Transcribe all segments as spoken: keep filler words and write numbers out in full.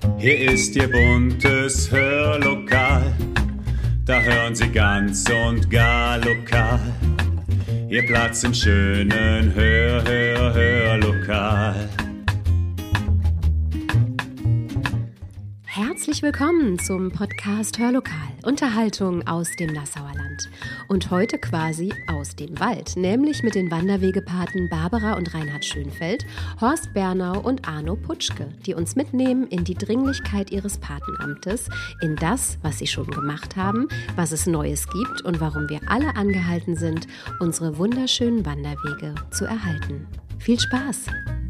Hier ist Ihr buntes Hörlokal, da hören Sie ganz und gar lokal. Ihr Platz im schönen Hör, Hör, Hörlokal. Herzlich willkommen zum Podcast Hörlokal, Unterhaltung aus dem Nassauer Land. Und heute quasi aus dem Wald, nämlich mit den Wanderwegepaten Barbara und Reinhard Schönfeld, Horst Bernau und Arno Putschke, die uns mitnehmen in die Dringlichkeit ihres Patenamtes, in das, was sie schon gemacht haben, was es Neues gibt und warum wir alle angehalten sind, unsere wunderschönen Wanderwege zu erhalten. Viel Spaß!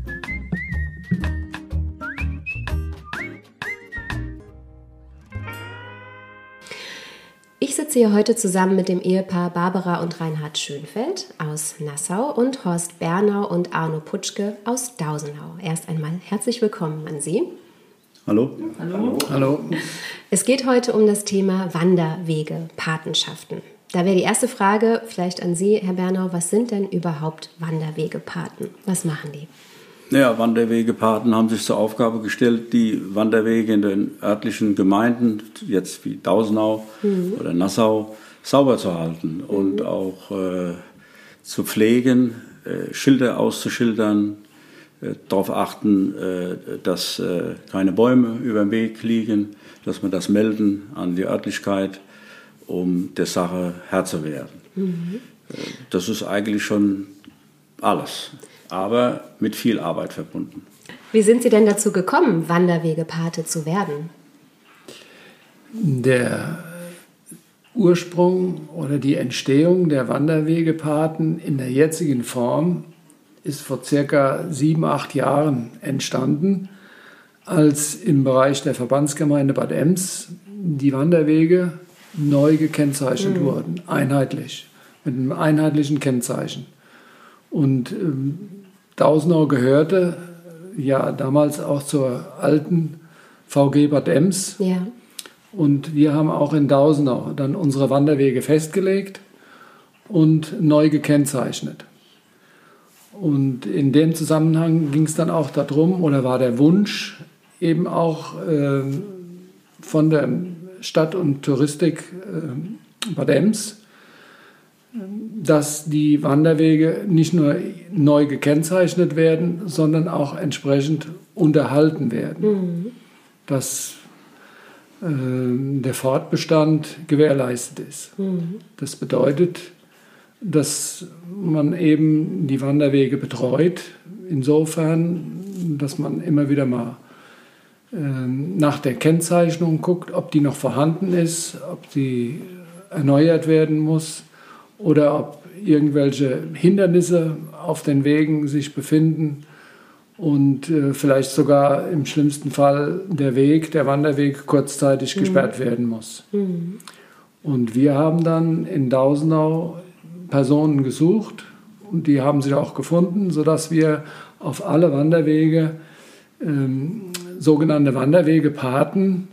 Ich sitze hier heute zusammen mit dem Ehepaar Barbara und Reinhard Schönfeld aus Nassau und Horst Bernau und Arno Putschke aus Dausenau. Erst einmal herzlich willkommen an Sie. Hallo. Hallo. Hallo. Es geht heute um das Thema Wanderwege, Patenschaften. Da wäre die erste Frage vielleicht an Sie, Herr Bernau, was sind denn überhaupt Wanderwegepaten? Was machen die? Ja, Wanderwegepaten haben sich zur Aufgabe gestellt, die Wanderwege in den örtlichen Gemeinden, jetzt wie Dausenau mhm. oder Nassau, sauber zu halten mhm. und auch äh, zu pflegen, äh, Schilder auszuschildern, äh, darauf achten, äh, dass äh, keine Bäume über dem Weg liegen, dass wir das melden an die Örtlichkeit, um der Sache Herr zu werden. Mhm. Äh, das ist eigentlich schon alles. Aber mit viel Arbeit verbunden. Wie sind Sie denn dazu gekommen, Wanderwegepate zu werden? Der Ursprung oder die Entstehung der Wanderwegepaten in der jetzigen Form ist vor circa sieben, acht Jahren entstanden, als im Bereich der Verbandsgemeinde Bad Ems die Wanderwege neu gekennzeichnet mhm. wurden, einheitlich, mit einem einheitlichen Kennzeichen. Und ähm, Dausenau gehörte ja damals auch zur alten V G Bad Ems. Ja. Und wir haben auch in Dausenau dann unsere Wanderwege festgelegt und neu gekennzeichnet. Und in dem Zusammenhang ging es dann auch darum, oder war der Wunsch eben auch äh, von der Stadt- und Touristik äh, Bad Ems, dass die Wanderwege nicht nur neu gekennzeichnet werden, sondern auch entsprechend unterhalten werden. Mhm. Dass äh, der Fortbestand gewährleistet ist. Mhm. Das bedeutet, dass man eben die Wanderwege betreut, insofern, dass man immer wieder mal äh, nach der Kennzeichnung guckt, ob die noch vorhanden ist, ob die erneuert werden muss, oder ob irgendwelche Hindernisse auf den Wegen sich befinden und äh, vielleicht sogar im schlimmsten Fall der Weg, der Wanderweg kurzzeitig mhm. gesperrt werden muss. Mhm. Und wir haben dann in Dausenau Personen gesucht und die haben sich auch gefunden, sodass wir auf alle Wanderwege ähm, sogenannte Wanderwegepaten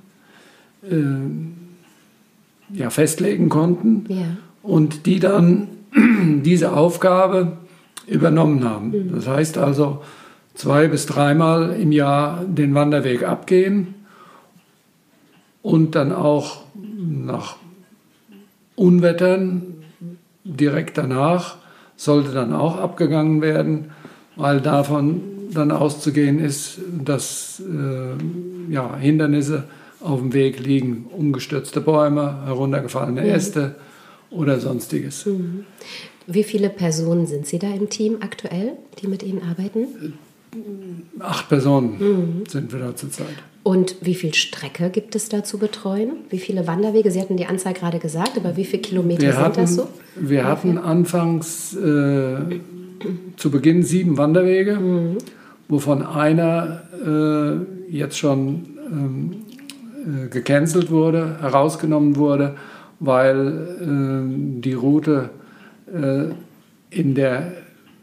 äh, ja, festlegen konnten. Ja. Und die dann diese Aufgabe übernommen haben. Das heißt also, zwei bis dreimal im Jahr den Wanderweg abgehen und dann auch nach Unwettern direkt danach sollte dann auch abgegangen werden, weil davon dann auszugehen ist, dass äh, ja, Hindernisse auf dem Weg liegen, umgestürzte Bäume, heruntergefallene Äste, oder sonstiges. Wie viele Personen sind Sie da im Team aktuell, die mit Ihnen arbeiten? Acht Personen mhm. sind wir da zurzeit. Und wie viel Strecke gibt es da zu betreuen? Wie viele Wanderwege? Sie hatten die Anzahl gerade gesagt, aber wie viele Kilometer wir sind hatten, das so? Wir hatten anfangs äh, zu Beginn sieben Wanderwege, mhm. wovon einer äh, jetzt schon ähm, äh, gecancelt wurde, herausgenommen wurde, weil äh, die Route äh, in der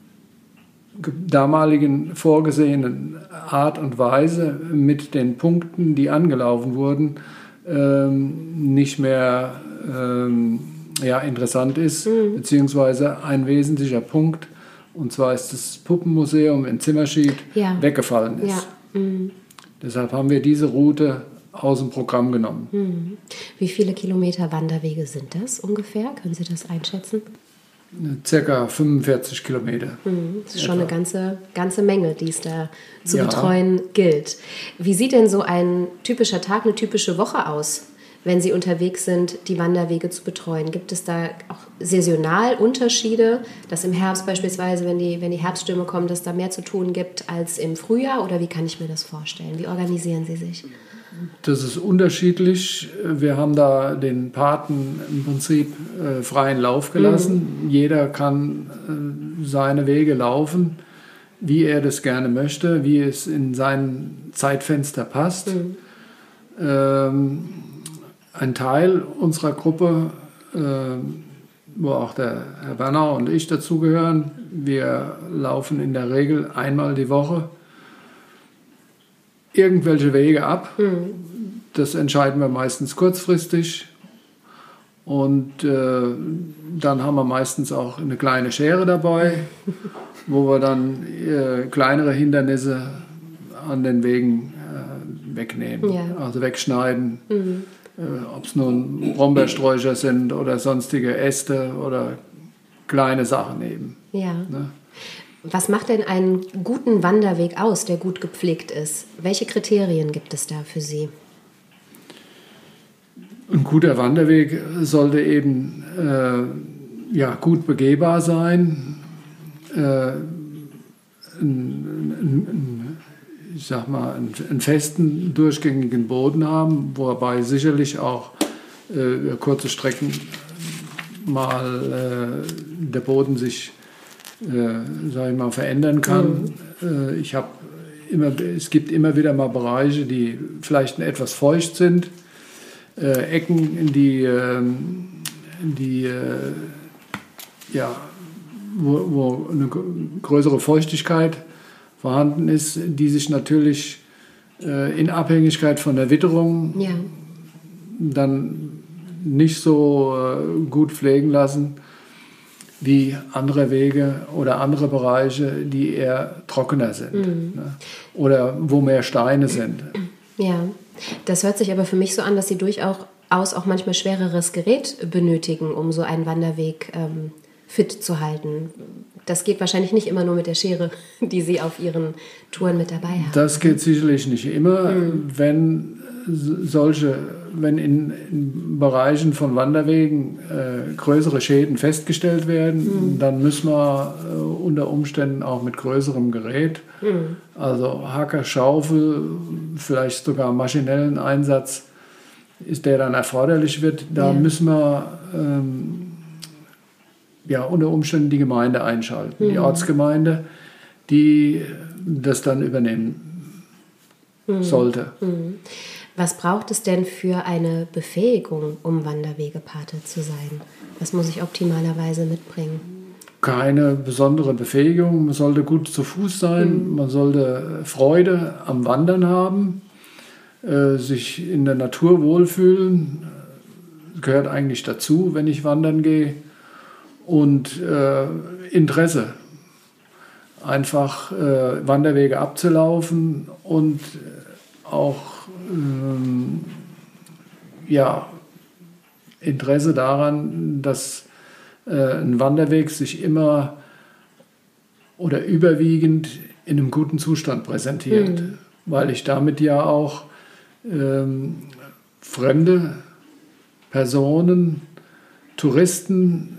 damaligen vorgesehenen Art und Weise mit den Punkten, die angelaufen wurden, äh, nicht mehr äh, ja, interessant ist, mhm. beziehungsweise ein wesentlicher Punkt, und zwar ist das Puppenmuseum in Zimmerschied, ja. weggefallen ist. Ja. Mhm. Deshalb haben wir diese Route aus dem Programm genommen. Mhm. Wie viele Kilometer Wanderwege sind das ungefähr? Können Sie das einschätzen? Circa fünfundvierzig Kilometer. Mhm. Das ist schon eine ganze, ganze Menge, die es da zu ja. betreuen gilt. Wie sieht denn so ein typischer Tag, eine typische Woche aus, wenn Sie unterwegs sind, die Wanderwege zu betreuen? Gibt es da auch saisonal Unterschiede, dass im Herbst beispielsweise, wenn die, wenn die Herbststürme kommen, dass da mehr zu tun gibt als im Frühjahr? Oder wie kann ich mir das vorstellen? Wie organisieren Sie sich? Das ist unterschiedlich. Wir haben da den Paten im Prinzip äh, freien Lauf gelassen. Mhm. Jeder kann äh, seine Wege laufen, wie er das gerne möchte, wie es in sein Zeitfenster passt. Mhm. Ähm, ein Teil unserer Gruppe, äh, wo auch der Herr Bernau und ich dazugehören, wir laufen in der Regel einmal die Woche irgendwelche Wege ab. Mhm. Das entscheiden wir meistens kurzfristig. Und äh, dann haben wir meistens auch eine kleine Schere dabei, wo wir dann äh, kleinere Hindernisse an den Wegen äh, wegnehmen, ja. also wegschneiden. Mhm. Äh, ob es nun Brombeersträucher sind oder sonstige Äste oder kleine Sachen eben. Ja. Ne? Was macht denn einen guten Wanderweg aus, der gut gepflegt ist? Welche Kriterien gibt es da für Sie? Ein guter Wanderweg sollte eben äh, ja, gut begehbar sein, äh, ein, ein, ein, ich sag mal, einen, einen festen, durchgängigen Boden haben, wobei sicherlich auch äh, kurze Strecken mal äh, der Boden sich Äh, sag ich mal, verändern kann. Mhm. Äh, ich habe immer, es gibt immer wieder mal Bereiche, die vielleicht etwas feucht sind, äh, Ecken, in die, äh, die äh, ja, wo, wo eine größere Feuchtigkeit vorhanden ist, die sich natürlich äh, in Abhängigkeit von der Witterung ja. dann nicht so äh, gut pflegen lassen wie andere Wege oder andere Bereiche, die eher trockener sind. Mhm. Ne? Oder wo mehr Steine sind. Ja, das hört sich aber für mich so an, dass Sie durchaus auch manchmal schwereres Gerät benötigen, um so einen Wanderweg ähm, fit zu halten. Das geht wahrscheinlich nicht immer nur mit der Schere, die Sie auf Ihren Touren mit dabei haben. Das geht sicherlich nicht immer. Mhm. Wenn solche, wenn in, in Bereichen von Wanderwegen äh, größere Schäden festgestellt werden, mhm. dann müssen wir äh, unter Umständen auch mit größerem Gerät, mhm. also Hacker, Schaufel, vielleicht sogar maschinellen Einsatz, ist der dann erforderlich wird, da ja. müssen wir ähm, ja, unter Umständen die Gemeinde einschalten, mhm. die Ortsgemeinde, die das dann übernehmen mhm. sollte. Mhm. Was braucht es denn für eine Befähigung, um Wanderwegepate zu sein? Was muss ich optimalerweise mitbringen? Keine besondere Befähigung. Man sollte gut zu Fuß sein, mhm. man sollte Freude am Wandern haben, äh, sich in der Natur wohlfühlen. Das gehört eigentlich dazu, wenn ich wandern gehe. Und äh, Interesse, einfach äh, Wanderwege abzulaufen und auch ähm, ja, Interesse daran, dass äh, ein Wanderweg sich immer oder überwiegend in einem guten Zustand präsentiert, mhm. weil ich damit ja auch ähm, fremde Personen, Touristen,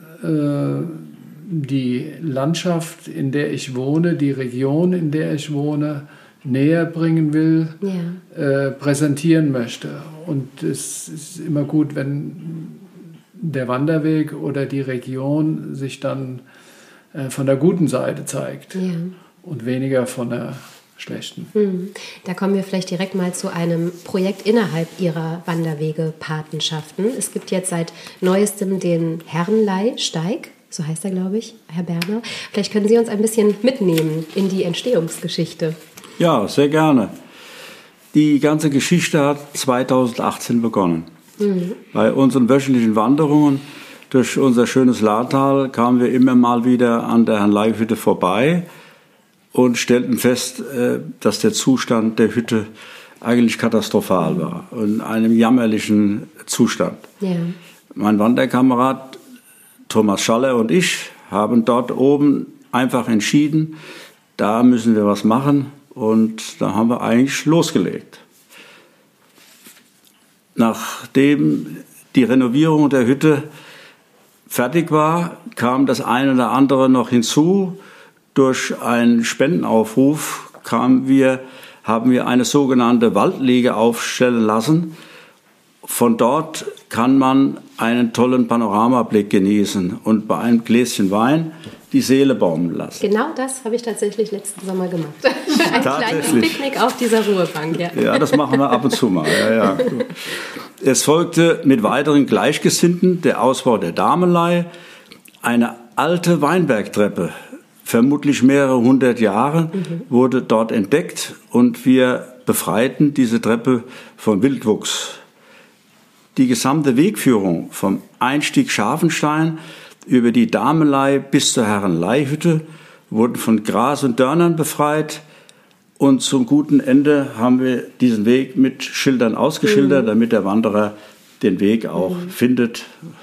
die Landschaft, in der ich wohne, die Region, in der ich wohne, näher bringen will, ja. äh, präsentieren möchte. Und es ist immer gut, wenn der Wanderweg oder die Region sich dann äh, von der guten Seite zeigt ja. und weniger von der schlechten. Hm. Da kommen wir vielleicht direkt mal zu einem Projekt innerhalb Ihrer Wanderwege-Patenschaften. Es gibt jetzt seit Neuestem den Herrenleihsteig, so heißt er, glaube ich, Herr Berner. Vielleicht können Sie uns ein bisschen mitnehmen in die Entstehungsgeschichte. Ja, sehr gerne. Die ganze Geschichte hat zweitausendachtzehn begonnen. Mhm. Bei unseren wöchentlichen Wanderungen durch unser schönes Lahrtal kamen wir immer mal wieder an der Herrenleihhütte vorbei und stellten fest, dass der Zustand der Hütte eigentlich katastrophal war, in einem jammerlichen Zustand. Ja. Mein Wanderkamerad Thomas Schaller und ich haben dort oben einfach entschieden, da müssen wir was machen, und da haben wir eigentlich losgelegt. Nachdem die Renovierung der Hütte fertig war, kam das eine oder andere noch hinzu. Durch einen Spendenaufruf kamen wir, haben wir eine sogenannte Waldliege aufstellen lassen. Von dort kann man einen tollen Panoramablick genießen und bei einem Gläschen Wein die Seele baumeln lassen. Genau das habe ich tatsächlich letzten Sommer gemacht. Ein kleines Picknick auf dieser Ruhebank. Ja. Ja, das machen wir ab und zu mal. Ja, ja. Es folgte mit weiteren Gleichgesinnten der Ausbau der Damelei, eine alte Weinbergtreppe, vermutlich mehrere hundert Jahre, mhm. wurde dort entdeckt, und wir befreiten diese Treppe von Wildwuchs. Die gesamte Wegführung vom Einstieg Scharfenstein über die Damelei bis zur Herrenleihütte wurden von Gras und Dörnern befreit, und zum guten Ende haben wir diesen Weg mit Schildern ausgeschildert, mhm. damit der Wanderer den Weg auch mhm. findet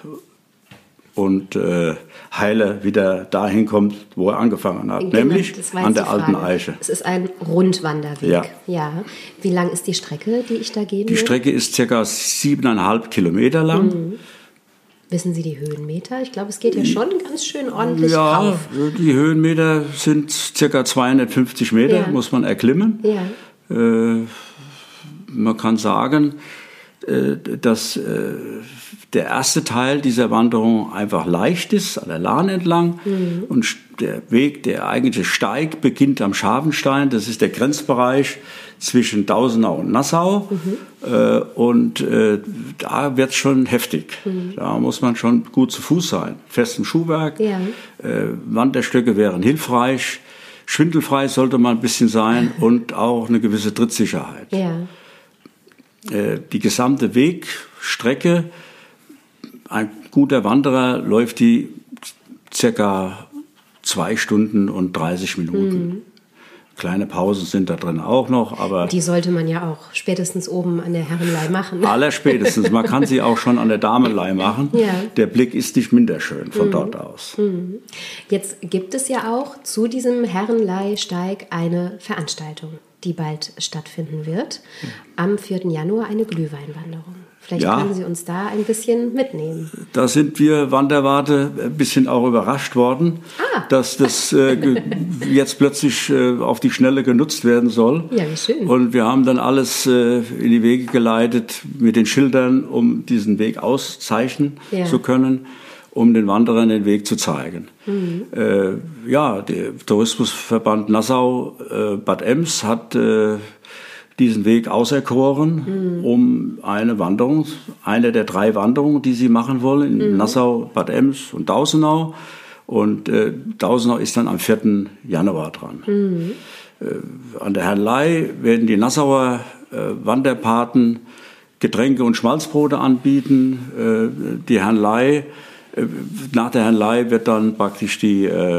und äh, heile wieder dahin kommt, wo er angefangen hat, genau, nämlich an der alten Eiche. Es ist ein Rundwanderweg. Ja. Ja. Wie lang ist die Strecke, die ich da gehen Die will? Strecke ist circa siebeneinhalb Kilometer lang. Mhm. Wissen Sie die Höhenmeter? Ich glaube, es geht ja schon ganz schön ordentlich ja, rauf. Die Höhenmeter sind circa zweihundertfünfzig Meter, ja. muss man erklimmen. Ja. Äh, man kann sagen, äh, dass äh, der erste Teil dieser Wanderung einfach leicht ist, an der Lahn entlang. Mhm. Und der Weg, der eigentliche Steig, beginnt am Scharfenstein. Das ist der Grenzbereich zwischen Dausenau und Nassau. Mhm. Äh, und äh, da wird es schon heftig. Mhm. Da muss man schon gut zu Fuß sein. Festem Schuhwerk. Ja. Äh, Wanderstöcke wären hilfreich. Schwindelfrei sollte man ein bisschen sein und auch eine gewisse Trittsicherheit. Ja. Äh, die gesamte Wegstrecke, ein guter Wanderer läuft die circa zwei Stunden und dreißig Minuten. Mhm. Kleine Pausen sind da drin auch noch, aber... Die sollte man ja auch spätestens oben an der Herrenleih machen. Allerspätestens. Man kann sie auch schon an der Damelei machen. Ja. Der Blick ist nicht minder schön von mhm. dort aus. Mhm. Jetzt gibt es ja auch zu diesem Herrenleihsteig eine Veranstaltung, die bald stattfinden wird. Am vierten Januar eine Glühweinwanderung. Vielleicht ja. können Sie uns da ein bisschen mitnehmen. Da sind wir Wanderwarte ein bisschen auch überrascht worden, ah. dass das äh, jetzt plötzlich äh, auf die Schnelle genutzt werden soll. Ja, wie schön. Und wir haben dann alles äh, in die Wege geleitet mit den Schildern, um diesen Weg auszeichnen ja. zu können, um den Wanderern den Weg zu zeigen. Mhm. Äh, ja, der Tourismusverband Nassau äh, Bad Ems hat äh, diesen Weg auserkoren, mhm. um eine Wanderung, eine der drei Wanderungen, die sie machen wollen, in mhm. Nassau, Bad Ems und Dausenau. Und äh, Dausenau ist dann am vierten Januar dran. Mhm. Äh, an der Herrenleih werden die Nassauer äh, Wanderpaten Getränke und Schmalzbrote anbieten. Äh, die Herrenleih, äh, nach der Herrenleih wird dann praktisch die, äh,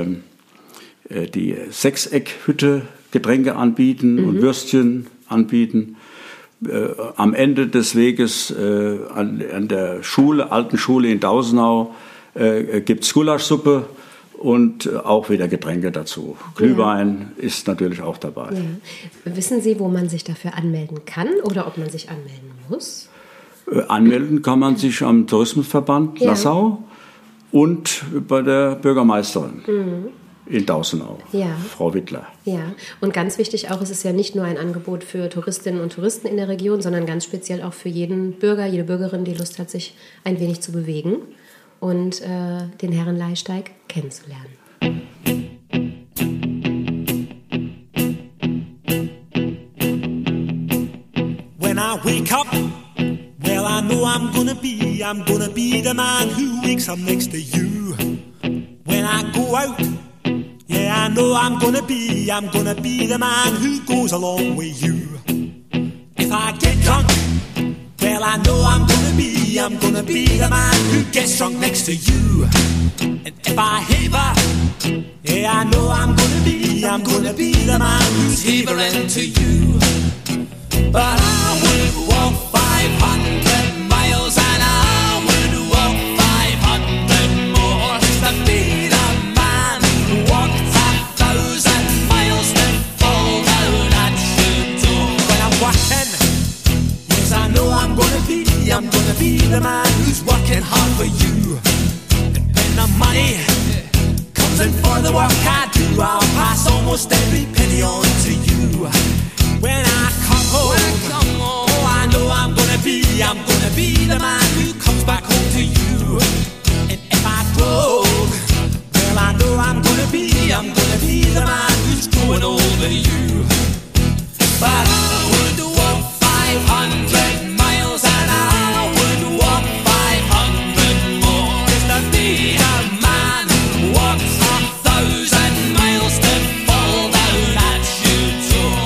die Sechseckhütte Getränke anbieten mhm. und Würstchen anbieten. Äh, am Ende des Weges äh, an, an der Schule, alten Schule in Dausenau äh, gibt es Gulaschsuppe und äh, auch wieder Getränke dazu. Glühwein ja. ist natürlich auch dabei. Ja. Wissen Sie, wo man sich dafür anmelden kann oder ob man sich anmelden muss? Äh, anmelden kann man sich am Tourismusverband ja. Nassau und bei der Bürgermeisterin. Mhm. In Dausenau, ja. Frau Wittler. Ja, und ganz wichtig auch, es ist ja nicht nur ein Angebot für Touristinnen und Touristen in der Region, sondern ganz speziell auch für jeden Bürger, jede Bürgerin, die Lust hat, sich ein wenig zu bewegen und äh, den Herrenleihsteig kennenzulernen. When I wake up, well I know I'm gonna be, I'm gonna be the man who wakes up next to you. When I go out, yeah, I know I'm gonna be, I'm gonna be the man who goes along with you. If I get drunk, well, I know I'm gonna be, I'm gonna be the man who gets drunk next to you. And if I haver, yeah, I know I'm gonna be, I'm gonna be the man who's havering to you. But I be the man who's working hard for you. And when the money comes in for the work I do, I'll pass almost every penny on to you. When I come home, when I come home, oh, I know I'm gonna be, I'm gonna be the man who comes back home to you. And if I broke, well, I know I'm gonna be, I'm gonna be the man who's growing older you. But I would walk five hundred miles and I would walk five hundred more just to be the man who walks a thousand miles to fall down that shoe door.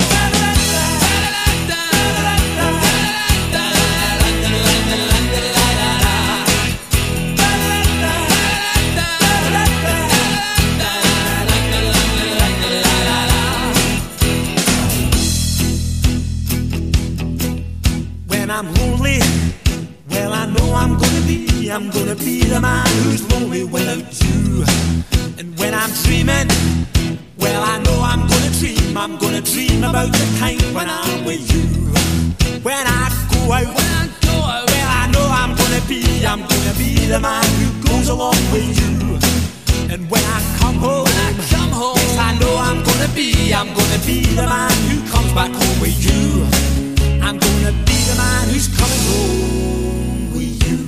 When I'm lonely, well, I know I'm gonna be, I'm gonna be the man who's lonely without you. And when I'm dreaming, well, I know I'm gonna dream, I'm gonna dream about the time when I'm with you. When I go out, when I go out, well, I know I'm gonna be, I'm gonna be the man who goes along with you. And when I come home, when I come home, yes, I know I'm gonna be, I'm gonna be the man who comes back home with you. I'm gonna be the man who's coming home with you.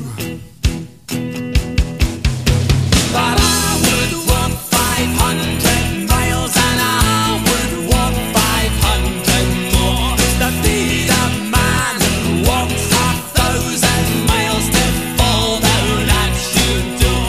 But I would walk five hundred miles and I would walk five hundred more just to be the man who walks a thousand miles to fall down that shoe door.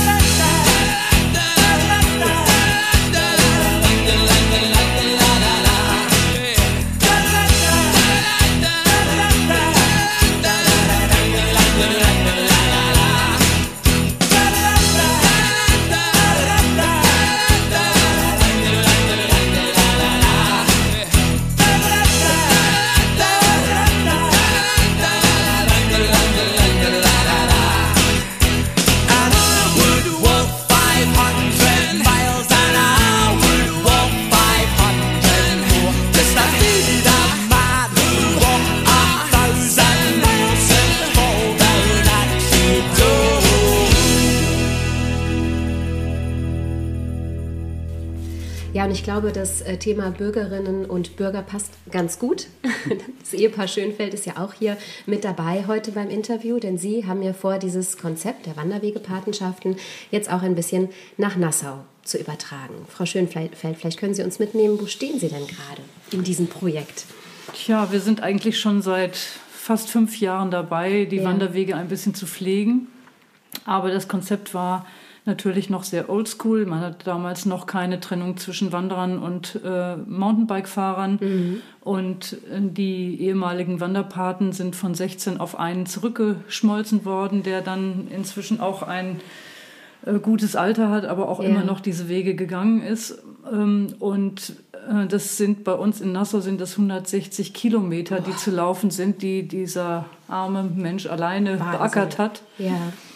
Ja, und ich glaube, das äh, Thema Bürgerinnen und Bürger passt ganz gut. Das Ehepaar Schönfeld ist ja auch hier mit dabei heute beim Interview, denn Sie haben ja vor, dieses Konzept der Wanderwegepatenschaften jetzt auch ein bisschen nach Nassau zu übertragen. Frau Schönfeld, vielleicht können Sie uns mitnehmen, wo stehen Sie denn gerade in diesem Projekt? Tja, wir sind eigentlich schon seit fast fünf Jahren dabei, die ja. Wanderwege ein bisschen zu pflegen. Aber das Konzept war natürlich noch sehr oldschool. Man hat damals noch keine Trennung zwischen Wanderern und äh, Mountainbike-Fahrern. Mhm. Und die ehemaligen Wanderpaten sind von sechzehn auf einen zurückgeschmolzen worden, der dann inzwischen auch ein äh, gutes Alter hat, aber auch ja. immer noch diese Wege gegangen ist. Ähm, und äh, das sind bei uns in Nassau sind das hundertsechzig Kilometer, die oh. zu laufen sind, die dieser arme Mensch alleine Wahnsinn. beackert hat. Ja.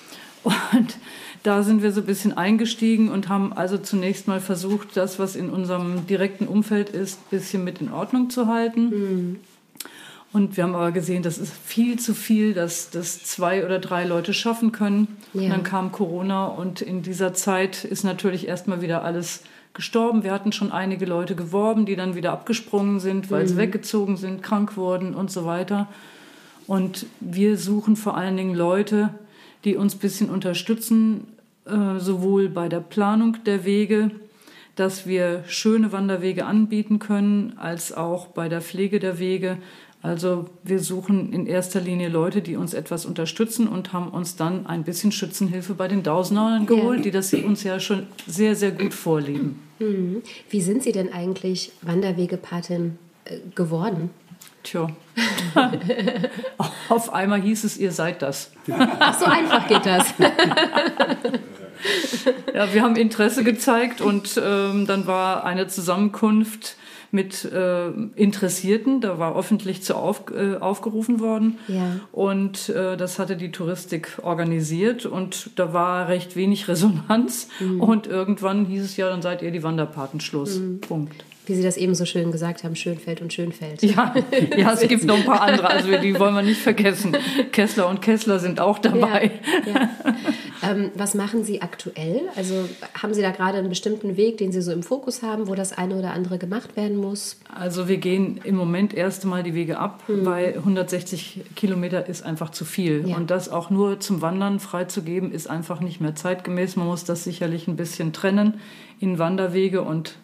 Und da sind wir so ein bisschen eingestiegen und haben also zunächst mal versucht, das, was in unserem direkten Umfeld ist, ein bisschen mit in Ordnung zu halten. Mhm. Und wir haben aber gesehen, das ist viel zu viel, dass das zwei oder drei Leute schaffen können. Ja. Und dann kam Corona und in dieser Zeit ist natürlich erstmal wieder alles gestorben. Wir hatten schon einige Leute geworben, die dann wieder abgesprungen sind, weil mhm. sie weggezogen sind, krank wurden und so weiter. Und wir suchen vor allen Dingen Leute, die uns ein bisschen unterstützen, äh, sowohl bei der Planung der Wege, dass wir schöne Wanderwege anbieten können, als auch bei der Pflege der Wege. Also wir suchen in erster Linie Leute, die uns etwas unterstützen und haben uns dann ein bisschen Schützenhilfe bei den Dausenauern geholt, ja. die das uns ja schon sehr, sehr gut vorleben. Mhm. Wie sind Sie denn eigentlich Wanderwegepatin äh, geworden? Tja, auf einmal hieß es, ihr seid das. Ach, so einfach geht das. Ja, wir haben Interesse gezeigt und ähm, dann war eine Zusammenkunft mit äh, Interessierten, da war öffentlich zu auf, äh, aufgerufen worden ja. und äh, das hatte die Touristik organisiert und da war recht wenig Resonanz mhm. und irgendwann hieß es ja, dann seid ihr die Wanderpaten, Schluss, mhm. Punkt. Wie Sie das eben so schön gesagt haben, Schönfeld und Schönfeld. Ja, ja, es gibt noch ein paar andere, also die wollen wir nicht vergessen. Kessler und Kessler sind auch dabei. Ja, ja. Ähm, was machen Sie aktuell? Also haben Sie da gerade einen bestimmten Weg, den Sie so im Fokus haben, wo das eine oder andere gemacht werden muss? Also wir gehen im Moment erst einmal die Wege ab, mhm. weil hundertsechzig Kilometer ist einfach zu viel. Ja. Und das auch nur zum Wandern freizugeben, ist einfach nicht mehr zeitgemäß. Man muss das sicherlich ein bisschen trennen in Wanderwege und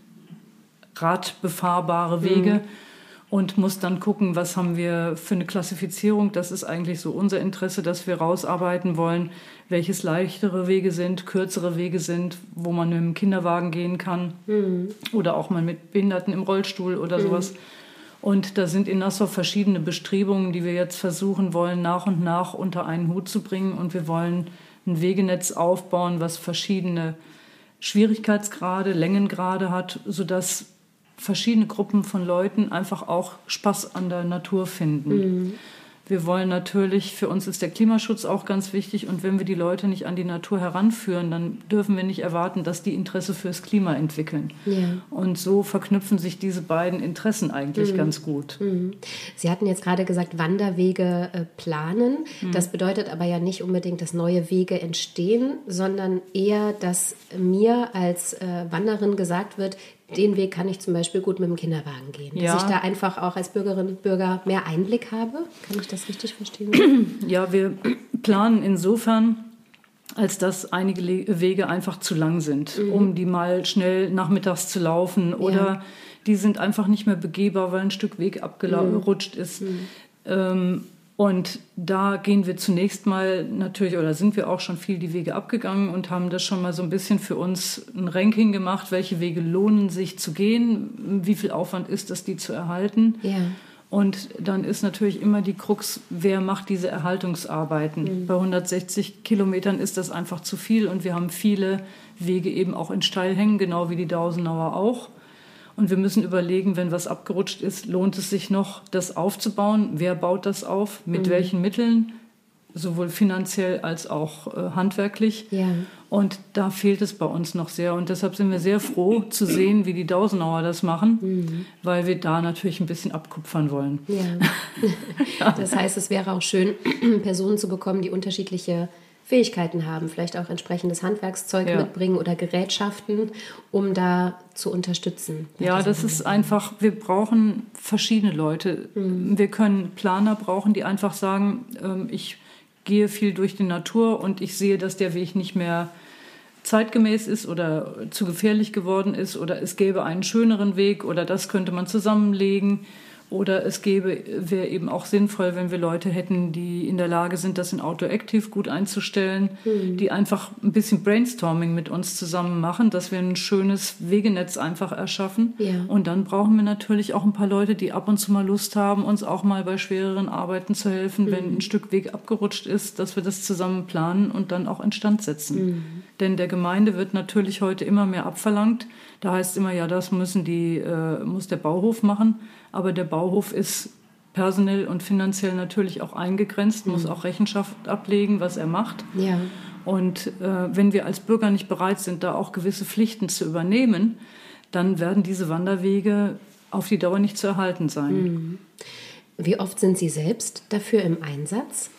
radbefahrbare Wege mhm. und muss dann gucken, was haben wir für eine Klassifizierung. Das ist eigentlich so unser Interesse, dass wir rausarbeiten wollen, welches leichtere Wege sind, kürzere Wege sind, wo man mit dem Kinderwagen gehen kann mhm. oder auch mal mit Behinderten im Rollstuhl oder mhm. sowas. Und da sind in Nassau verschiedene Bestrebungen, die wir jetzt versuchen wollen, nach und nach unter einen Hut zu bringen. Und wir wollen ein Wegenetz aufbauen, was verschiedene Schwierigkeitsgrade, Längengrade hat, sodass verschiedene Gruppen von Leuten einfach auch Spaß an der Natur finden. Mhm. Wir wollen natürlich, für uns ist der Klimaschutz auch ganz wichtig und wenn wir die Leute nicht an die Natur heranführen, dann dürfen wir nicht erwarten, dass die Interesse fürs Klima entwickeln. Ja. Und so verknüpfen sich diese beiden Interessen eigentlich mhm. ganz gut. Mhm. Sie hatten jetzt gerade gesagt, Wanderwege äh, planen. Mhm. Das bedeutet aber ja nicht unbedingt, dass neue Wege entstehen, sondern eher, dass mir als äh, Wanderin gesagt wird, den Weg kann ich zum Beispiel gut mit dem Kinderwagen gehen. Ja. Dass ich da einfach auch als Bürgerin und Bürger mehr Einblick habe. Kann ich das richtig verstehen? Ja, wir planen insofern, als dass einige Le- Wege einfach zu lang sind, mhm. um die mal schnell nachmittags zu laufen. Oder ja. die sind einfach nicht mehr begehbar, weil ein Stück Weg abgerutscht mhm. ist. Mhm. Ähm, Und da gehen wir zunächst mal natürlich, oder sind wir auch schon viel die Wege abgegangen und haben das schon mal so ein bisschen für uns ein Ranking gemacht, welche Wege lohnen sich zu gehen, wie viel Aufwand ist es, die zu erhalten. Ja. Und dann ist natürlich immer die Krux, wer macht diese Erhaltungsarbeiten. Mhm. Bei hundertsechzig Kilometern ist das einfach zu viel und wir haben viele Wege eben auch in Steilhängen, genau wie die Dausenauer auch. Und wir müssen überlegen, wenn was abgerutscht ist, lohnt es sich noch, das aufzubauen? Wer baut das auf? Mit mhm. welchen Mitteln? Sowohl finanziell als auch äh, handwerklich. Ja. Und da fehlt es bei uns noch sehr. Und deshalb sind wir sehr froh zu sehen, wie die Dausenauer das machen, mhm. weil wir da natürlich ein bisschen abkupfern wollen. Ja. ja. Das heißt, es wäre auch schön, Personen zu bekommen, die unterschiedliche Fähigkeiten haben, vielleicht auch entsprechendes Handwerkszeug ja. mitbringen oder Gerätschaften, um da zu unterstützen. Ja, das ist einfach, wir brauchen verschiedene Leute. Mhm. Wir können Planer brauchen, die einfach sagen, ähm, ich gehe viel durch die Natur und ich sehe, dass der Weg nicht mehr zeitgemäß ist oder zu gefährlich geworden ist oder es gäbe einen schöneren Weg oder das könnte man zusammenlegen. Oder es gäbe, wäre eben auch sinnvoll, wenn wir Leute hätten, die in der Lage sind, das in Autoactive gut einzustellen, mhm. die einfach ein bisschen Brainstorming mit uns zusammen machen, dass wir ein schönes Wegenetz einfach erschaffen. Ja. Und dann brauchen wir natürlich auch ein paar Leute, die ab und zu mal Lust haben, uns auch mal bei schwereren Arbeiten zu helfen, mhm. wenn ein Stück Weg abgerutscht ist, dass wir das zusammen planen und dann auch instand setzen. Mhm. Denn der Gemeinde wird natürlich heute immer mehr abverlangt. Da heißt immer, ja, das müssen die, äh, muss der Bauhof machen. Aber der Bauhof ist personell und finanziell natürlich auch eingegrenzt, mhm. muss auch Rechenschaft ablegen, was er macht. Ja. Und äh, wenn wir als Bürger nicht bereit sind, da auch gewisse Pflichten zu übernehmen, dann werden diese Wanderwege auf die Dauer nicht zu erhalten sein. Mhm. Wie oft sind Sie selbst dafür im Einsatz?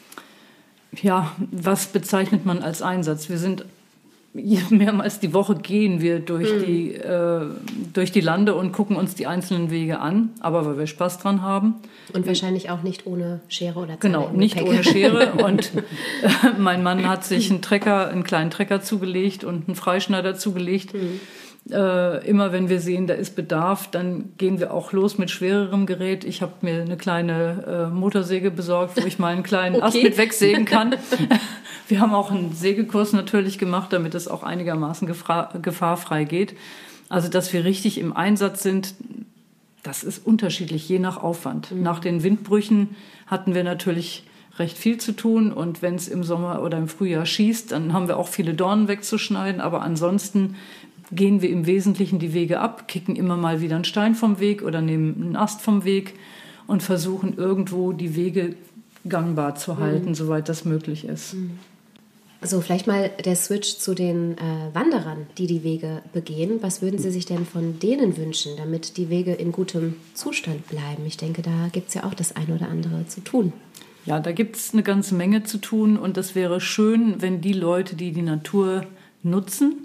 Ja, was bezeichnet man als Einsatz? Wir sind mehrmals die Woche gehen wir durch, mhm. die, äh, durch die Lande und gucken uns die einzelnen Wege an, aber weil wir Spaß dran haben. Und wahrscheinlich auch nicht ohne Schere oder Zange. Genau, nicht Gepäck. Ohne Schere. Und äh, mein Mann hat sich einen Trecker, einen kleinen Trecker zugelegt und einen Freischneider zugelegt. Mhm. Äh, immer wenn wir sehen, da ist Bedarf, dann gehen wir auch los mit schwererem Gerät. Ich habe mir eine kleine äh, Motorsäge besorgt, wo ich mal einen kleinen okay. Ast mit wegsägen kann. Wir haben auch einen Sägekurs natürlich gemacht, damit es auch einigermaßen gefra- gefahrfrei geht. Also, dass wir richtig im Einsatz sind, das ist unterschiedlich, je nach Aufwand. Mhm. Nach den Windbrüchen hatten wir natürlich recht viel zu tun. Und wenn es im Sommer oder im Frühjahr schießt, dann haben wir auch viele Dornen wegzuschneiden. Aber ansonsten gehen wir im Wesentlichen die Wege ab, kicken immer mal wieder einen Stein vom Weg oder nehmen einen Ast vom Weg und versuchen irgendwo die Wege gangbar zu halten, mhm. soweit das möglich ist. So, vielleicht mal der Switch zu den äh, Wanderern, die die Wege begehen. Was würden Sie sich denn von denen wünschen, damit die Wege in gutem Zustand bleiben? Ich denke, da gibt es ja auch das eine oder andere zu tun. Ja, da gibt es eine ganze Menge zu tun und das wäre schön, wenn die Leute, die die Natur nutzen,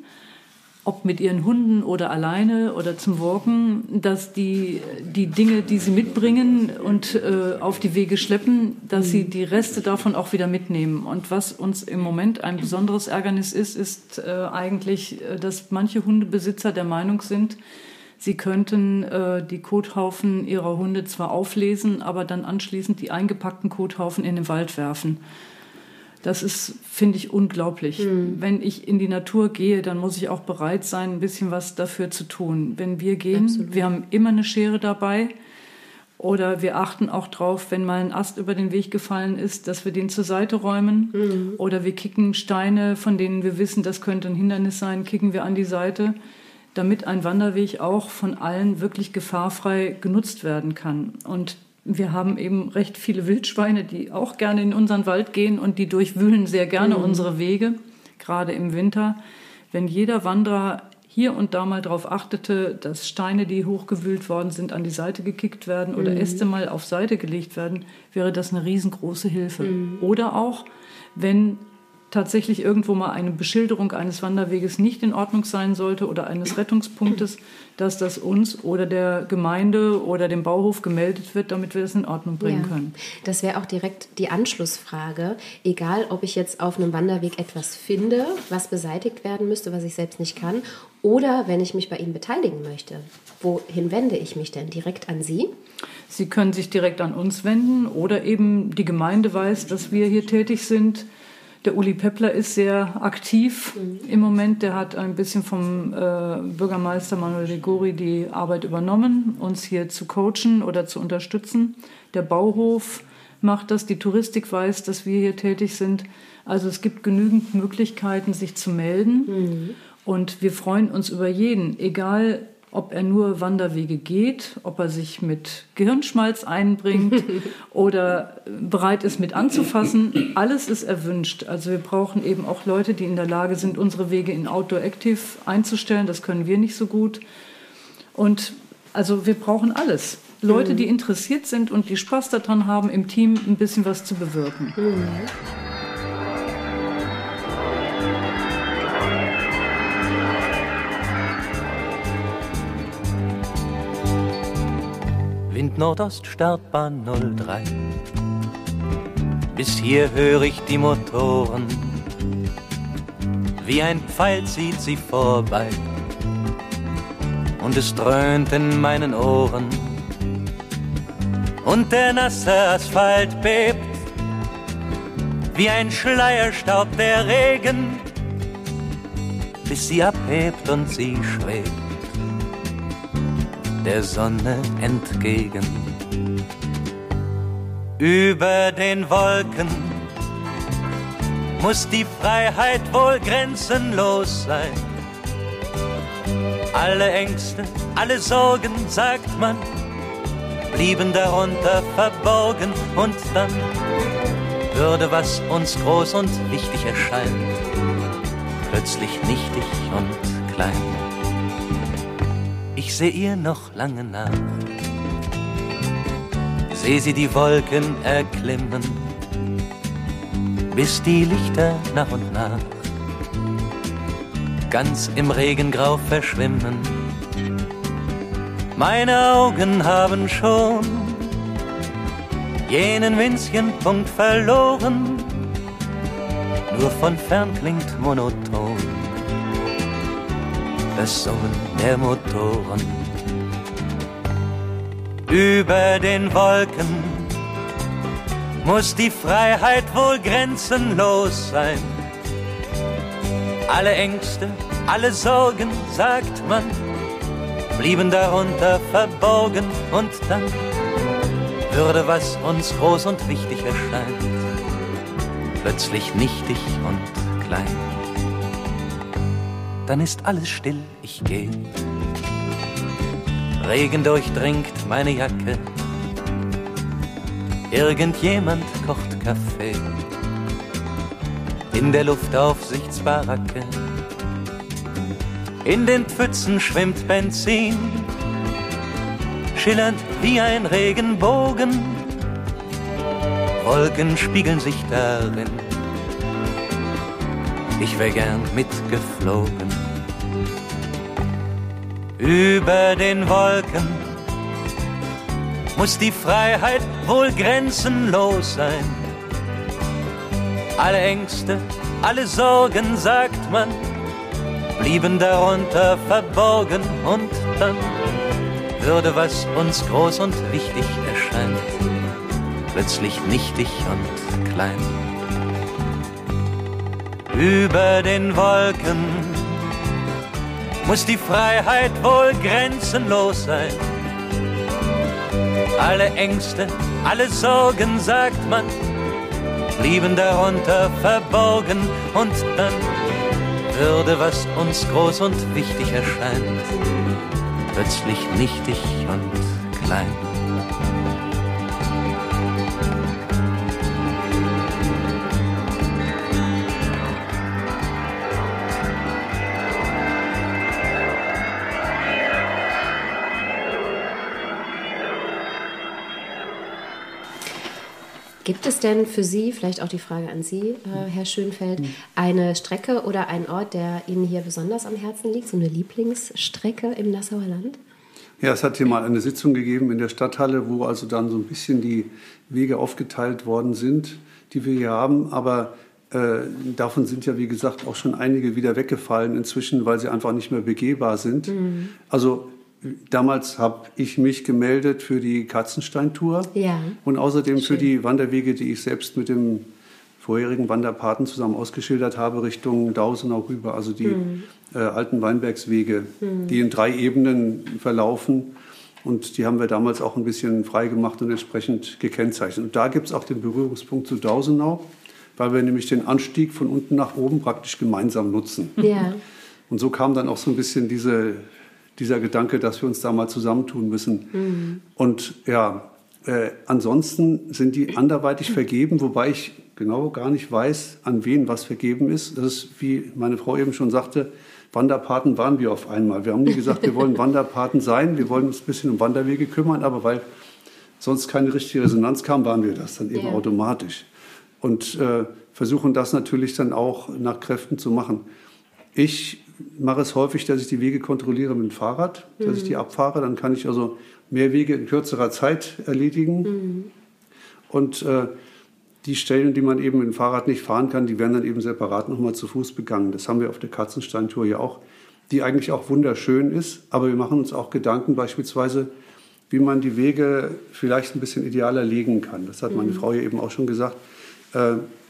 ob mit ihren Hunden oder alleine oder zum Walken, dass die, die Dinge, die sie mitbringen und äh, auf die Wege schleppen, dass sie die Reste davon auch wieder mitnehmen. Und was uns im Moment ein besonderes Ärgernis ist, ist äh, eigentlich, dass manche Hundebesitzer der Meinung sind, sie könnten äh, die Kothaufen ihrer Hunde zwar auflesen, aber dann anschließend die eingepackten Kothaufen in den Wald werfen. Das ist, finde ich, unglaublich. Mhm. Wenn ich in die Natur gehe, dann muss ich auch bereit sein, ein bisschen was dafür zu tun. Wenn wir gehen, Absolut. Wir haben immer eine Schere dabei oder wir achten auch drauf, wenn mal ein Ast über den Weg gefallen ist, dass wir den zur Seite räumen mhm. oder wir kicken Steine, von denen wir wissen, das könnte ein Hindernis sein, kicken wir an die Seite, damit ein Wanderweg auch von allen wirklich gefahrfrei genutzt werden kann. Und wir haben eben recht viele Wildschweine, die auch gerne in unseren Wald gehen und die durchwühlen sehr gerne mhm. unsere Wege, gerade im Winter. Wenn jeder Wanderer hier und da mal darauf achtete, dass Steine, die hochgewühlt worden sind, an die Seite gekickt werden oder mhm. Äste mal auf Seite gelegt werden, wäre das eine riesengroße Hilfe. Mhm. Oder auch, wenn tatsächlich irgendwo mal eine Beschilderung eines Wanderweges nicht in Ordnung sein sollte oder eines Rettungspunktes, dass das uns oder der Gemeinde oder dem Bauhof gemeldet wird, damit wir das in Ordnung bringen ja. können. Das wäre auch direkt die Anschlussfrage. Egal, ob ich jetzt auf einem Wanderweg etwas finde, was beseitigt werden müsste, was ich selbst nicht kann, oder wenn ich mich bei Ihnen beteiligen möchte. Wohin wende ich mich denn? Direkt an Sie? Sie können sich direkt an uns wenden oder eben die Gemeinde weiß, dass wir hier tätig sind. Der Uli Peppler ist sehr aktiv mhm. im Moment. Der hat ein bisschen vom äh, Bürgermeister Manuel de Gori die Arbeit übernommen, uns hier zu coachen oder zu unterstützen. Der Bauhof macht das, die Touristik weiß, dass wir hier tätig sind. Also es gibt genügend Möglichkeiten, sich zu melden. Mhm. Und wir freuen uns über jeden, egal ob er nur Wanderwege geht, ob er sich mit Gehirnschmalz einbringt oder bereit ist, mit anzufassen. Alles ist erwünscht. Also wir brauchen eben auch Leute, die in der Lage sind, unsere Wege in Outdoor Active einzustellen. Das können wir nicht so gut. Und also wir brauchen alles. Leute, die interessiert sind und die Spaß daran haben, im Team ein bisschen was zu bewirken. Mhm. Wind Nordost, Startbahn null drei. Bis hier höre ich die Motoren. Wie ein Pfeil zieht sie vorbei. Und es dröhnt in meinen Ohren. Und der nasse Asphalt bebt. Wie ein Schleierstaub der Regen. Bis sie abhebt und sie schwebt der Sonne entgegen. Über den Wolken muss die Freiheit wohl grenzenlos sein. Alle Ängste, alle Sorgen, sagt man, blieben darunter verborgen. Und dann würde, was uns groß und wichtig erscheint, plötzlich nichtig und klein. Ich seh ihr noch lange nach, seh sie die Wolken erklimmen, bis die Lichter nach und nach ganz im Regengrau verschwimmen. Meine Augen haben schon jenen winzigen Punkt verloren, nur von fern klingt monoton das Summen der Motoren. Über den Wolken muss die Freiheit wohl grenzenlos sein. Alle Ängste, alle Sorgen, sagt man, blieben darunter verborgen. Und dann würde, was uns groß und wichtig erscheint, plötzlich nichtig und klein. Dann ist alles still, ich geh. Regen durchdringt meine Jacke. Irgendjemand kocht Kaffee. in der Luftaufsichtsbaracke. In den Pfützen schwimmt Benzin, schillernd wie ein Regenbogen. Wolken spiegeln sich darin, ich wär gern mitgeflogen. Über den Wolken muss die Freiheit wohl grenzenlos sein. Alle Ängste, alle Sorgen, sagt man, blieben darunter verborgen. Und dann würde, was uns groß und wichtig erscheint, plötzlich nichtig und klein. Über den Wolken muss die Freiheit wohl grenzenlos sein. Alle Ängste, alle Sorgen, sagt man, blieben darunter verborgen. Und dann würde, was uns groß und wichtig erscheint, plötzlich nichtig und klein. Gibt es denn für Sie, vielleicht auch die Frage an Sie, äh, Herr Schönfeld, eine Strecke oder einen Ort, der Ihnen hier besonders am Herzen liegt, so eine Lieblingsstrecke im Nassauer Land? Ja, es hat hier mal eine Sitzung gegeben in der Stadthalle, wo also dann so ein bisschen die Wege aufgeteilt worden sind, die wir hier haben. Aber äh, davon sind ja, wie gesagt, auch schon einige wieder weggefallen inzwischen, weil sie einfach nicht mehr begehbar sind. Mhm. Also damals habe ich mich gemeldet für die Katzenstein-Tour, ja, und außerdem schön für die Wanderwege, die ich selbst mit dem vorherigen Wanderpaten zusammen ausgeschildert habe, Richtung Dausenau rüber, also die mhm. äh, alten Weinbergswege, mhm. die in drei Ebenen verlaufen. Und die haben wir damals auch ein bisschen freigemacht und entsprechend gekennzeichnet. Und da gibt es auch den Berührungspunkt zu Dausenau, weil wir nämlich den Anstieg von unten nach oben praktisch gemeinsam nutzen. Ja. Und so kam dann auch so ein bisschen diese... dieser Gedanke, dass wir uns da mal zusammentun müssen. Mhm. Und ja, äh, ansonsten sind die anderweitig vergeben, wobei ich genau gar nicht weiß, an wen was vergeben ist. Das ist, wie meine Frau eben schon sagte, Wanderpaten waren wir auf einmal. Wir haben nie gesagt, wir wollen Wanderpaten sein, wir wollen uns ein bisschen um Wanderwege kümmern, aber weil sonst keine richtige Resonanz kam, waren wir das dann eben yeah. automatisch. Und äh, versuchen das natürlich dann auch nach Kräften zu machen. Ich mache es häufig, dass ich die Wege kontrolliere mit dem Fahrrad, dass mhm. ich die abfahre. Dann kann ich also mehr Wege in kürzerer Zeit erledigen. Mhm. Und äh, die Stellen, die man eben mit dem Fahrrad nicht fahren kann, die werden dann eben separat nochmal zu Fuß begangen. Das haben wir auf der Katzenstein-Tour ja auch, die eigentlich auch wunderschön ist. Aber wir machen uns auch Gedanken beispielsweise, wie man die Wege vielleicht ein bisschen idealer legen kann. Das hat meine mhm. Frau ja eben auch schon gesagt. Äh,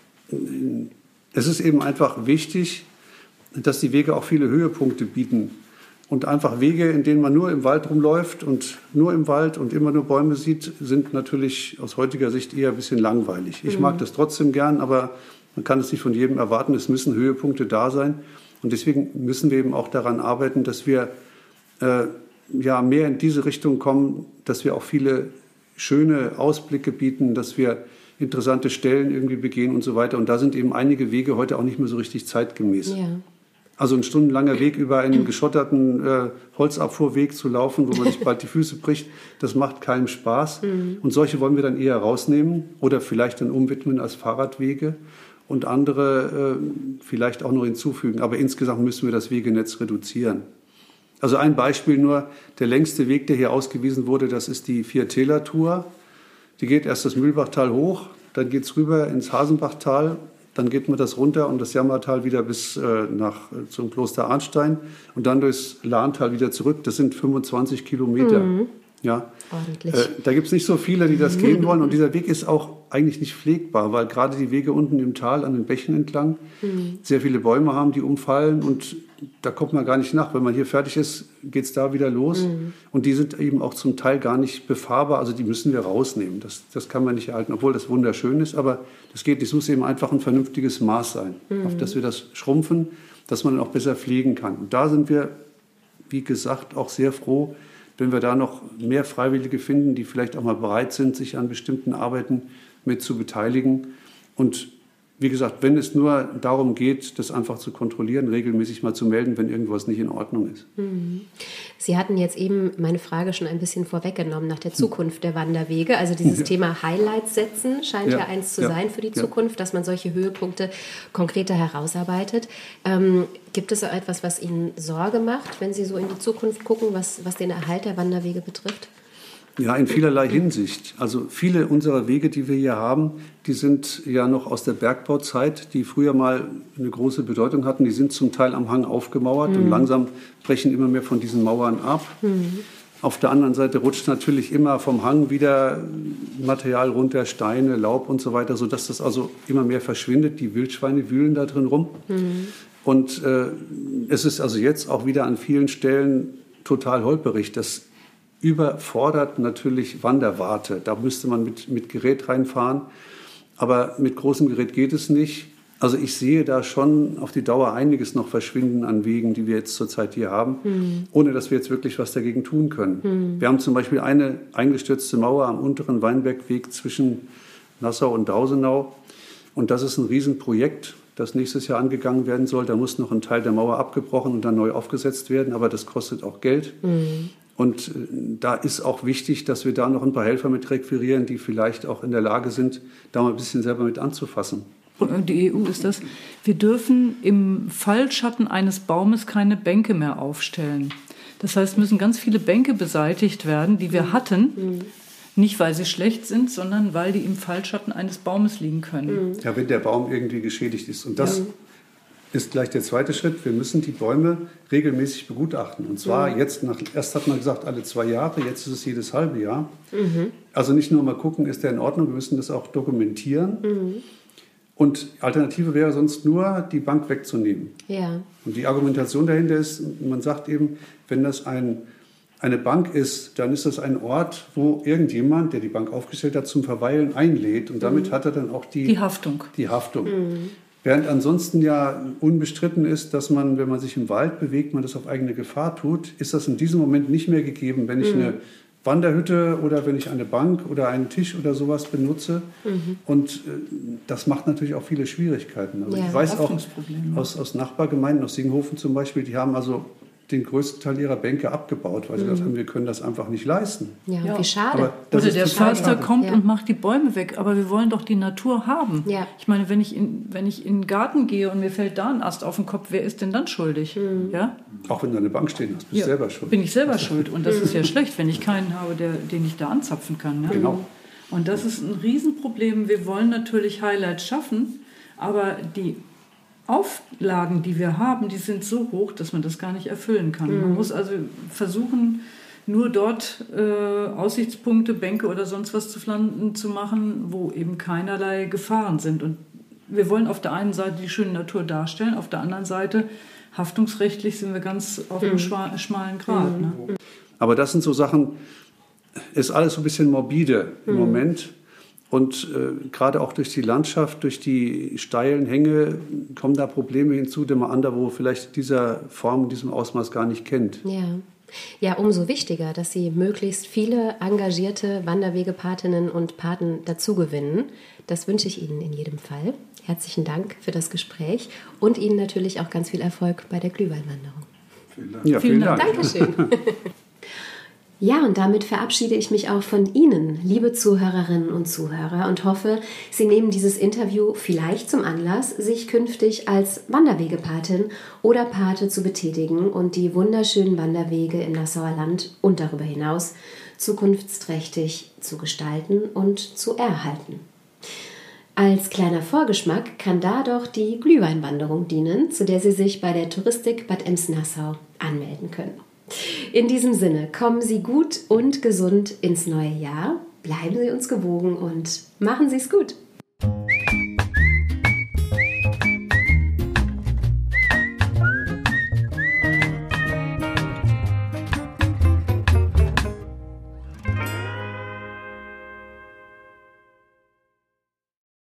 es ist eben einfach wichtig, dass die Wege auch viele Höhepunkte bieten. Und einfach Wege, in denen man nur im Wald rumläuft und nur im Wald und immer nur Bäume sieht, sind natürlich aus heutiger Sicht eher ein bisschen langweilig. Ich mhm. mag das trotzdem gern, aber man kann es nicht von jedem erwarten. Es müssen Höhepunkte da sein. Und deswegen müssen wir eben auch daran arbeiten, dass wir äh, ja, mehr in diese Richtung kommen, dass wir auch viele schöne Ausblicke bieten, dass wir interessante Stellen irgendwie begehen und so weiter. Und da sind eben einige Wege heute auch nicht mehr so richtig zeitgemäß. Ja. Also ein stundenlanger Weg über einen geschotterten äh, Holzabfuhrweg zu laufen, wo man sich bald die Füße bricht, das macht keinen Spaß. Mhm. Und solche wollen wir dann eher rausnehmen oder vielleicht dann umwidmen als Fahrradwege und andere äh, vielleicht auch noch hinzufügen. Aber insgesamt müssen wir das Wegenetz reduzieren. Also ein Beispiel nur, der längste Weg, der hier ausgewiesen wurde, das ist die Vier-Täler-Tour. Die geht erst das Mühlbachtal hoch, dann geht es rüber ins Hasenbachtal. Dann geht man das runter und das Jammertal wieder bis äh, nach, äh, zum Kloster Arnstein und dann durchs Lahntal wieder zurück. Das sind fünfundzwanzig Kilometer. Mhm. Ja. Ordentlich. Äh, da gibt es nicht so viele, die das gehen wollen. Und dieser Weg ist auch eigentlich nicht pflegbar, weil gerade die Wege unten im Tal an den Bächen entlang mhm. sehr viele Bäume haben, die umfallen. Und da kommt man gar nicht nach. Wenn man hier fertig ist, geht es da wieder los. Mhm. Und die sind eben auch zum Teil gar nicht befahrbar. Also die müssen wir rausnehmen. Das, das kann man nicht erhalten, obwohl das wunderschön ist. Aber das geht. Es muss eben einfach ein vernünftiges Maß sein, mhm. auf das wir das schrumpfen, dass man dann auch besser pflegen kann. Und da sind wir, wie gesagt, auch sehr froh, wenn wir da noch mehr Freiwillige finden, die vielleicht auch mal bereit sind, sich an bestimmten Arbeiten mit zu beteiligen. Und wie gesagt, wenn es nur darum geht, das einfach zu kontrollieren, regelmäßig mal zu melden, wenn irgendwas nicht in Ordnung ist. Sie hatten jetzt eben meine Frage schon ein bisschen vorweggenommen nach der Zukunft der Wanderwege. Also dieses Ja. Thema Highlights setzen scheint ja, Ja. eins zu Ja. sein für die Ja. Zukunft, dass man solche Höhepunkte konkreter herausarbeitet. Ähm, gibt es auch etwas, was Ihnen Sorge macht, wenn Sie so in die Zukunft gucken, was, was den Erhalt der Wanderwege betrifft? Ja, in vielerlei Hinsicht. Also viele unserer Wege, die wir hier haben, die sind ja noch aus der Bergbauzeit, die früher mal eine große Bedeutung hatten. Die sind zum Teil am Hang aufgemauert Mhm. und langsam brechen immer mehr von diesen Mauern ab. Mhm. Auf der anderen Seite rutscht natürlich immer vom Hang wieder Material runter, Steine, Laub und so weiter, sodass das also immer mehr verschwindet. Die Wildschweine wühlen da drin rum. Mhm. Und äh, es ist also jetzt auch wieder an vielen Stellen total holperig. Das überfordert natürlich Wanderwarte. Da müsste man mit, mit Gerät reinfahren. Aber mit großem Gerät geht es nicht. Also ich sehe da schon auf die Dauer einiges noch verschwinden an Wegen, die wir jetzt zurzeit hier haben, Mhm. ohne dass wir jetzt wirklich was dagegen tun können. Mhm. Wir haben zum Beispiel eine eingestürzte Mauer am unteren Weinbergweg zwischen Nassau und Dausenau. Und das ist ein Riesenprojekt, das nächstes Jahr angegangen werden soll. Da muss noch ein Teil der Mauer abgebrochen und dann neu aufgesetzt werden. Aber das kostet auch Geld. Mhm. Und äh, da ist auch wichtig, dass wir da noch ein paar Helfer mit requirieren, die vielleicht auch in der Lage sind, da mal ein bisschen selber mit anzufassen. Die E U ist das. Wir dürfen im Fallschatten eines Baumes keine Bänke mehr aufstellen. Das heißt, müssen ganz viele Bänke beseitigt werden, die wir hatten. Nicht, weil sie schlecht sind, sondern weil die im Fallschatten eines Baumes liegen können. Ja, wenn der Baum irgendwie geschädigt ist. Und das ist gleich der zweite Schritt. Wir müssen die Bäume regelmäßig begutachten. Und zwar Mhm. jetzt, nach, erst hat man gesagt, alle zwei Jahre, jetzt ist es jedes halbe Jahr. Mhm. Also nicht nur mal gucken, ist der in Ordnung, wir müssen das auch dokumentieren. Mhm. Und Alternative wäre sonst nur, die Bank wegzunehmen. Ja. Und die Argumentation dahinter ist, man sagt eben, wenn das ein, eine Bank ist, dann ist das ein Ort, wo irgendjemand, der die Bank aufgestellt hat, zum Verweilen einlädt. Und damit Mhm. hat er dann auch die, Die Haftung. Die Haftung. Mhm. Während ansonsten ja unbestritten ist, dass man, wenn man sich im Wald bewegt, man das auf eigene Gefahr tut, ist das in diesem Moment nicht mehr gegeben, wenn ich Mhm. eine Wanderhütte oder wenn ich eine Bank oder einen Tisch oder sowas benutze. Mhm. Und äh, das macht natürlich auch viele Schwierigkeiten. Also Ja. ich weiß auch Haftungsprobleme. aus, aus Nachbargemeinden, aus Singhofen zum Beispiel, die haben also den größten Teil ihrer Bänke abgebaut, weil sie Mhm. gesagt haben, wir können das einfach nicht leisten. Ja, Ja. wie schade. Aber das Oder ist der total Förster schade. kommt Ja. und macht die Bäume weg. Aber wir wollen doch die Natur haben. Ja. Ich meine, wenn ich, in, wenn ich in den Garten gehe und mir fällt da ein Ast auf den Kopf, wer ist denn dann schuldig? Mhm. Ja? Auch wenn du eine Bank stehen hast, bist du Ja, selber schuld. Bin ich selber schuld. Und das ist ja schlecht, wenn ich keinen habe, der, den ich da anzapfen kann. Ja? Genau. Und das ist ein Riesenproblem. Wir wollen natürlich Highlights schaffen, aber die Auflagen, die wir haben, die sind so hoch, dass man das gar nicht erfüllen kann. Mhm. Man muss also versuchen, nur dort äh, Aussichtspunkte, Bänke oder sonst was zu, pflanzen, zu machen, wo eben keinerlei Gefahren sind. Und wir wollen auf der einen Seite die schöne Natur darstellen, auf der anderen Seite haftungsrechtlich sind wir ganz auf einem Mhm. schwa- schmalen Grat. Ne? Aber das sind so Sachen, ist alles so ein bisschen morbide im Mhm. Moment. Und äh, gerade auch durch die Landschaft, durch die steilen Hänge kommen da Probleme hinzu, die man anderswo vielleicht dieser Form, in diesem Ausmaß gar nicht kennt. Ja. Ja, umso wichtiger, dass Sie möglichst viele engagierte Wanderwegepatinnen und Paten dazugewinnen. Das wünsche ich Ihnen in jedem Fall. Herzlichen Dank für das Gespräch und Ihnen natürlich auch ganz viel Erfolg bei der Glühweinwanderung. Vielen Dank. Ja, Vielen vielen Dank. Dank. Dankeschön. Ja, und damit verabschiede ich mich auch von Ihnen, liebe Zuhörerinnen und Zuhörer, und hoffe, Sie nehmen dieses Interview vielleicht zum Anlass, sich künftig als Wanderwegepatin oder Pate zu betätigen und die wunderschönen Wanderwege im Nassauer Land und darüber hinaus zukunftsträchtig zu gestalten und zu erhalten. Als kleiner Vorgeschmack kann da doch die Glühweinwanderung dienen, zu der Sie sich bei der Touristik Bad Ems-Nassau anmelden können. In diesem Sinne, kommen Sie gut und gesund ins neue Jahr, bleiben Sie uns gewogen und machen Sie es gut.